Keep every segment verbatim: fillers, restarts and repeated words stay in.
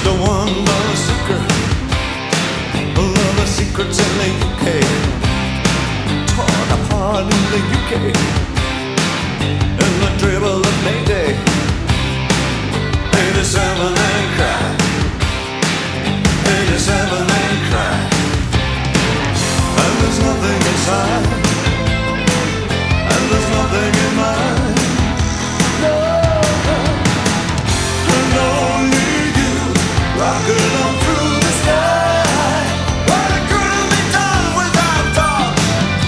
a one dollar secret. A lot of secrets in the U K, torn apart in the U K. In the dribble of Mayday, eighty-seven and cry, eighty-seven and cry. And there's nothing inside, and there's nothing in mine. No, and only you rocking on through the sky. But it couldn't be done without talk.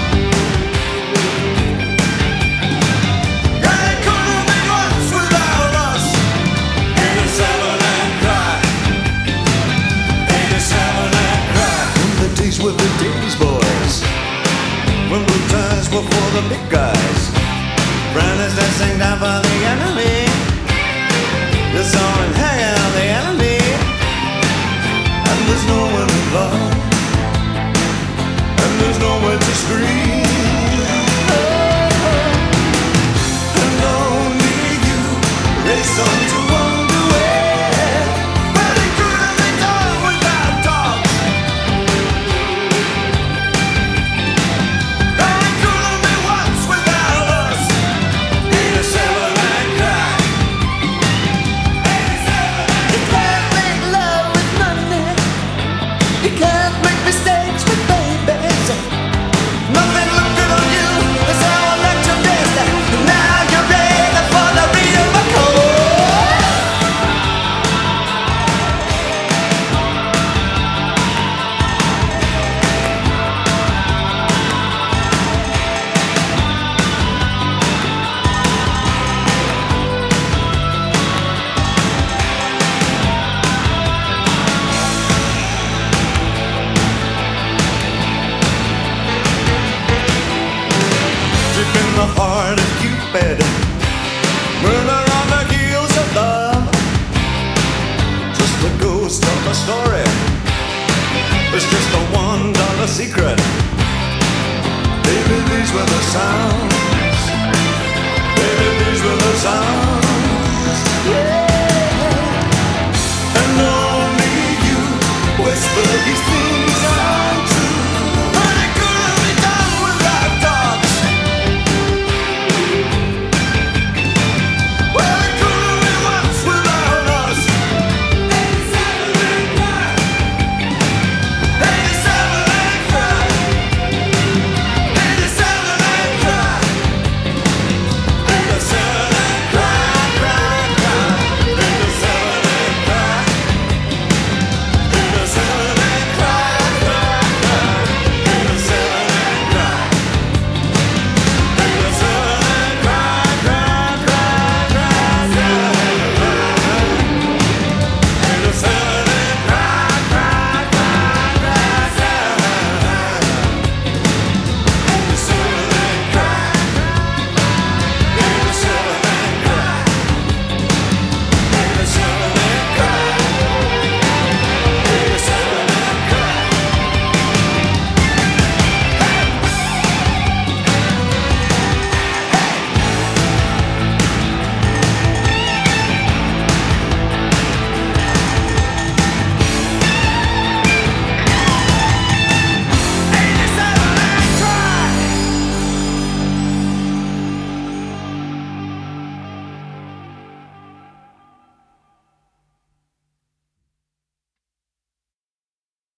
Yeah, it couldn't be once without us. eighty-seven and cry, eighty-seven and cry. When the days were the days, boys, when the times were for the big guys. Brand is dancing down for the